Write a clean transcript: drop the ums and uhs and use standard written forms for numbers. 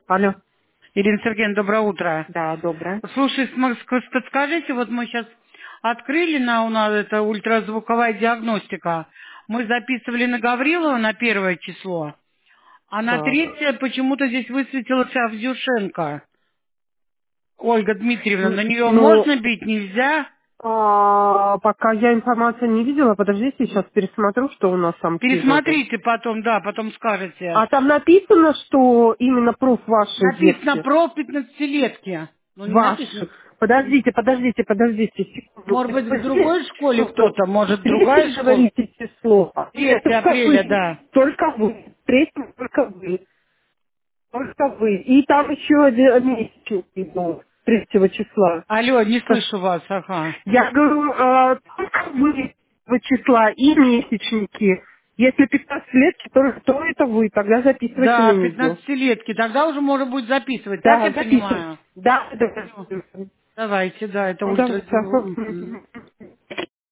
Алло. Ирина Сергеевна, доброе утро. Да, доброе. Слушай, подскажите, вот мы сейчас открыли у нас это ультразвуковая диагностика. Мы записывали на Гаврилова на 1 число, а на Так. 3 почему-то здесь высветилась Авдюшенко. Ольга Дмитриевна, на нее Ну, можно бить, нельзя? пока я информацию не видела, подождите, сейчас пересмотрю, что у нас там пишут. Пересмотрите потом, да, потом скажете. А там написано, что именно пруф вашей Написано детки. про 15-летки. Ну, не написано. Ваши. Подождите, секунду. Может быть, в другой школе Число. кто-то, может, другая Третье школа. говорите число. 3 Только апреля, вы. да. Только вы. Третье только вы. Только вы. И там еще один месячник был 3 числа. Алло, не слышу вас, ага. Я говорю, только вы числа и месячники. Если 15 лет, то это вы. Тогда записывайте на Да, видео. 15-летки. Тогда уже можно будет записывать, так Да, я записывайте. понимаю? Да, да. Всё. Давайте, да, это Ну, давайте. ультразвук.